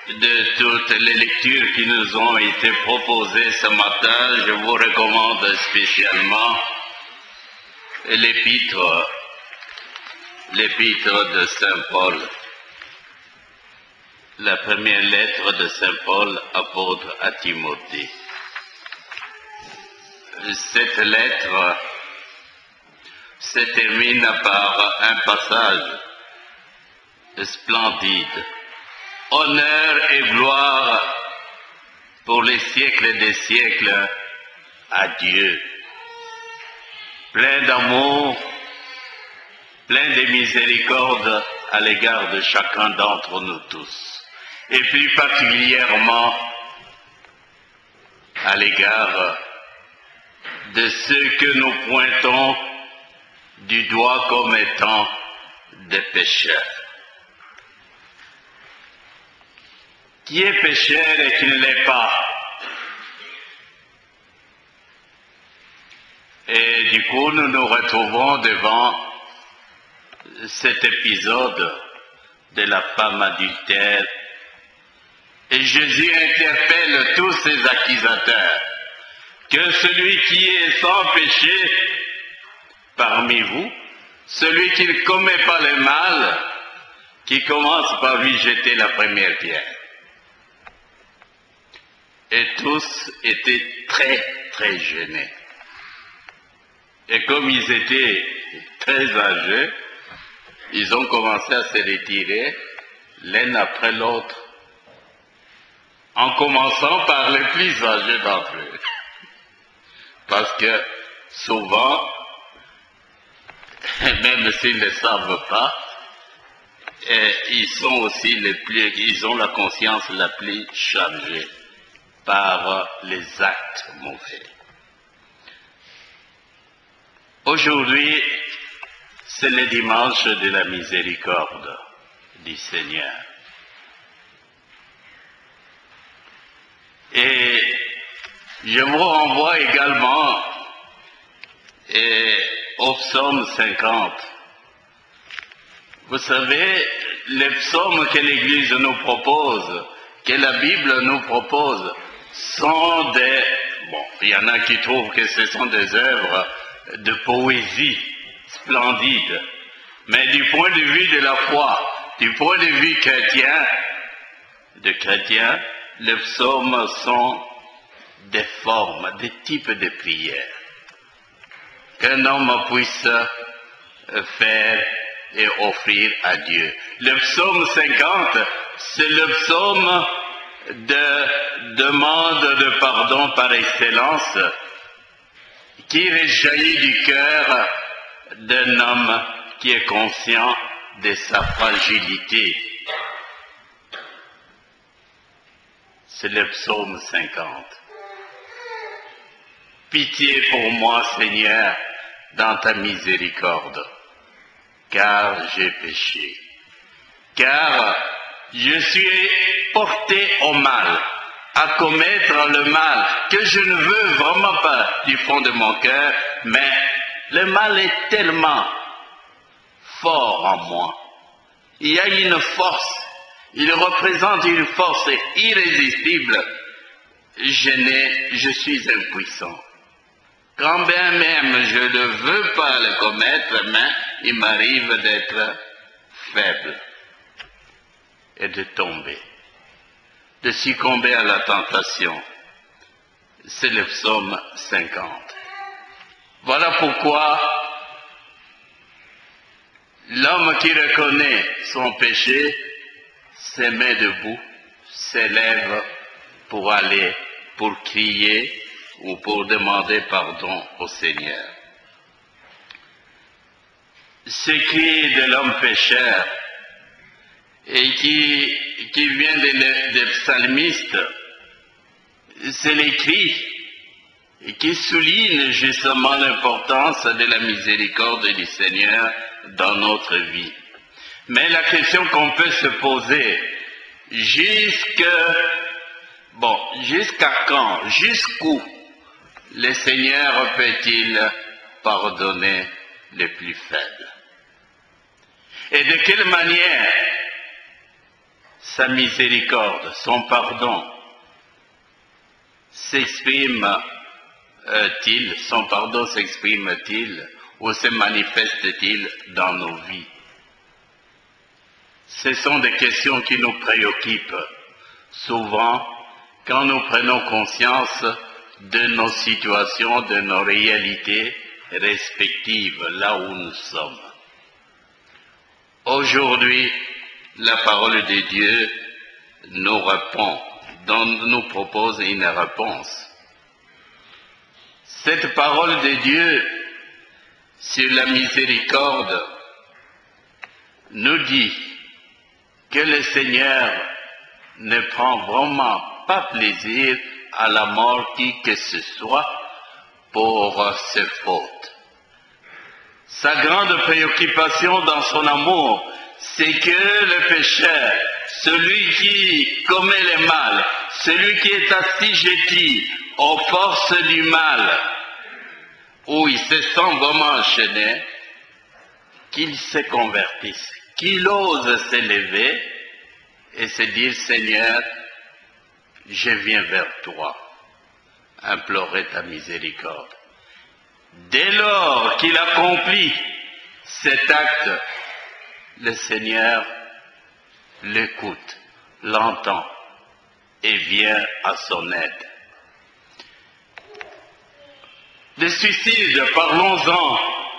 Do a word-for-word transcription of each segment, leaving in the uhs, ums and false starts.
de toutes les lectures qui nous ont été proposées ce matin, je vous recommande spécialement l'épître, l'épître de Saint Paul, la première lettre de Saint Paul, apôtre à Timothée. Cette lettre se termine par un passage splendide. Honneur et gloire pour les siècles des siècles à Dieu. Plein d'amour, plein de miséricorde à l'égard de chacun d'entre nous tous. Et plus particulièrement à l'égard de ceux que nous pointons du doigt comme étant des pécheurs. Qui est pécheur et qui ne l'est pas? Et du coup, nous nous retrouvons devant cet épisode de la femme adultère. Et Jésus interpelle tous ses accusateurs, que celui qui est sans péché parmi vous, celui qui ne commet pas le mal, qui commence par lui jeter la première pierre. Et tous étaient très, très gênés. Et comme ils étaient très âgés, ils ont commencé à se retirer l'un après l'autre, en commençant par les plus âgés d'entre eux. Parce que souvent, même s'ils ne le savent pas, et ils sont aussi les plus, ils ont la conscience la plus chargée par les actes mauvais. Aujourd'hui, c'est le dimanche de la miséricorde du Seigneur. Et je vous renvoie également et, au psaume cinquante. Vous savez, les psaumes que l'Église nous propose, que la Bible nous propose, sont des... Bon, il y en a qui trouvent que ce sont des œuvres de poésie splendide. Mais du point de vue de la foi, du point de vue chrétien, de chrétien, les psaumes sont des formes, des types de prières qu'un homme puisse faire et offrir à Dieu. Le psaume cinquante, c'est le psaume de demande de pardon par excellence qui réjaillit du cœur d'un homme qui est conscient de sa fragilité. C'est le psaume cinquante. Pitié pour moi, Seigneur, dans ta miséricorde, car j'ai péché. Car je suis porté au mal, à commettre le mal, que je ne veux vraiment pas du fond de mon cœur, mais le mal est tellement fort en moi. Il y a une force, il représente une force irrésistible. Je, n'ai, je suis impuissant. Quand bien même je ne veux pas le commettre, mais il m'arrive d'être faible et de tomber, de succomber à la tentation. C'est le psaume cinquante. Voilà pourquoi l'homme qui reconnaît son péché se met debout, s'élève pour aller, pour crier ou pour demander pardon au Seigneur. Ce cri de l'homme pécheur et qui, qui vient des, des psalmistes, c'est les cris qui soulignent justement l'importance de la miséricorde du Seigneur dans notre vie. Mais la question qu'on peut se poser, jusque, bon, jusqu'à quand, jusqu'où le Seigneur peut-il pardonner les plus faibles? Et de quelle manière sa miséricorde, son pardon, s'exprime-t-il, son pardon s'exprime-t-il ou se manifeste-t-il dans nos vies? Ce sont des questions qui nous préoccupent souvent quand nous prenons conscience de nos situations, de nos réalités respectives, là où nous sommes. Aujourd'hui, la parole de Dieu nous répond, nous propose une réponse. Cette parole de Dieu sur la miséricorde nous dit que le Seigneur ne prend vraiment pas plaisir à la mort qui que ce soit pour ses fautes. Sa grande préoccupation dans son amour, c'est que le pécheur, celui qui commet le mal, celui qui est assujetti aux forces du mal, où il se sent vraiment enchaîné, qu'il se convertisse, qu'il ose s'élever et se dire, Seigneur, je viens vers toi, implorer ta miséricorde. Dès lors qu'il accomplit cet acte, le Seigneur l'écoute, l'entend et vient à son aide. Le suicide, parlons-en.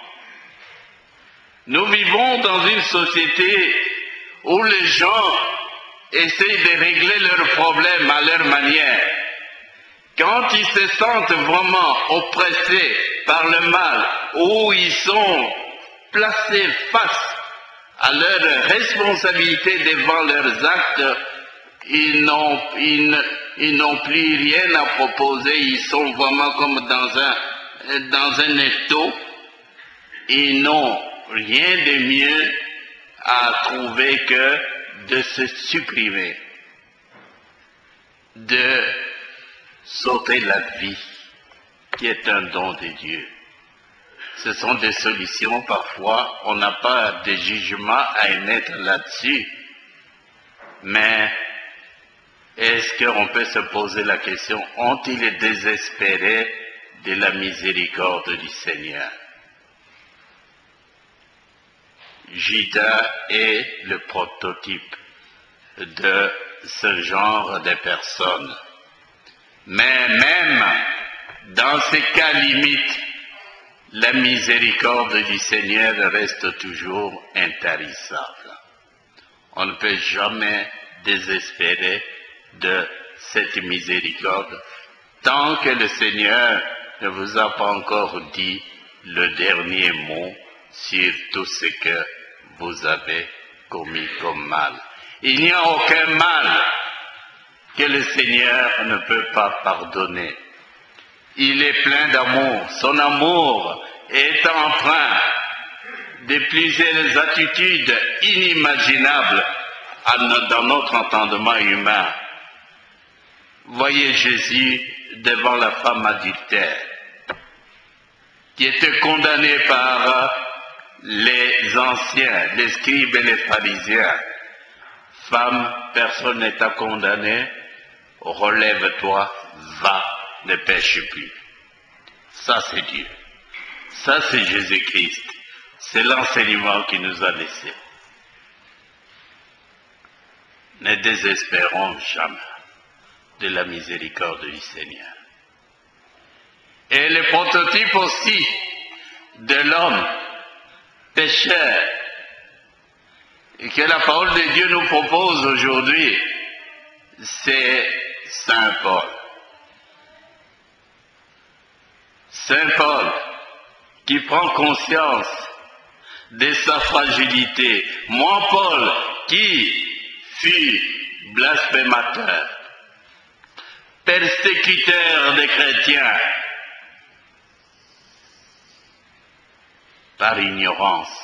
Nous vivons dans une société où les gens essayent de régler leurs problèmes à leur manière. Quand ils se sentent vraiment oppressés par le mal, où ils sont placés face à leurs responsabilités devant leurs actes, ils n'ont, ils, ils n'ont plus rien à proposer, ils sont vraiment comme dans un, dans un étau, ils n'ont rien de mieux à trouver que de se supprimer, de sauter la vie, qui est un don de Dieu. Ce sont des solutions, parfois, on n'a pas de jugement à émettre là-dessus. Mais est-ce qu'on peut se poser la question, ont-ils désespéré de la miséricorde du Seigneur? Judas est le prototype de ce genre de personnes. Mais même dans ces cas limites, la miséricorde du Seigneur reste toujours intarissable. On ne peut jamais désespérer de cette miséricorde tant que le Seigneur ne vous a pas encore dit le dernier mot sur tout ce que vous avez commis comme mal. Il n'y a aucun mal que le Seigneur ne peut pas pardonner. Il est plein d'amour. Son amour est empreint de plusieurs attitudes inimaginables dans notre entendement humain. Voyez Jésus devant la femme adultère, qui était condamnée par les anciens, les scribes et les pharisiens. Femme, personne n'est t'a condamné, relève-toi, va, ne pêche plus. Ça c'est Dieu. Ça c'est Jésus-Christ. C'est l'enseignement qu'il nous a laissé. Ne désespérons jamais de la miséricorde du Seigneur. Et le prototype aussi de l'homme pécheur et que la parole de Dieu nous propose aujourd'hui, c'est Saint Paul. Saint Paul qui prend conscience de sa fragilité. Moi, Paul, qui fut blasphémateur, persécuteur des chrétiens, par ignorance,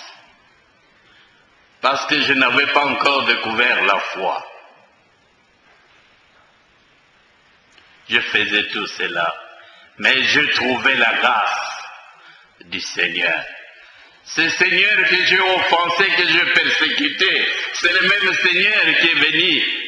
parce que je n'avais pas encore découvert la foi. Je faisais tout cela, mais je trouvais la grâce du Seigneur. Ce Seigneur que j'ai offensé, que j'ai persécuté, c'est le même Seigneur qui est venu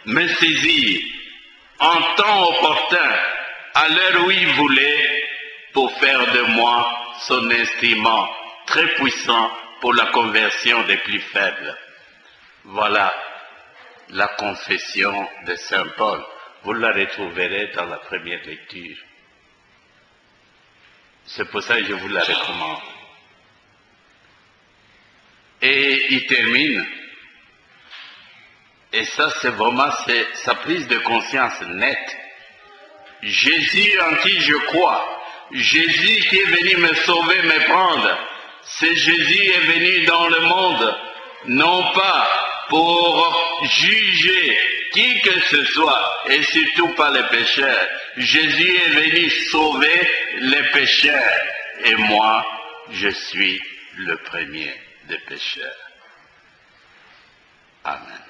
me saisir en temps opportun, à l'heure où il voulait, pour faire de moi son instrument très puissant pour la conversion des plus faibles. Voilà la confession de Saint Paul. Vous la retrouverez dans la première lecture. C'est pour ça que je vous la recommande. Et il termine, et ça c'est vraiment c'est sa prise de conscience nette. Jésus en qui je crois, Jésus qui est venu me sauver, me prendre, c'est Jésus est venu dans le monde, non pas pour juger qui que ce soit, et surtout pas les pécheurs. Jésus est venu sauver les pécheurs, et moi, je suis le premier des pécheurs. Amen.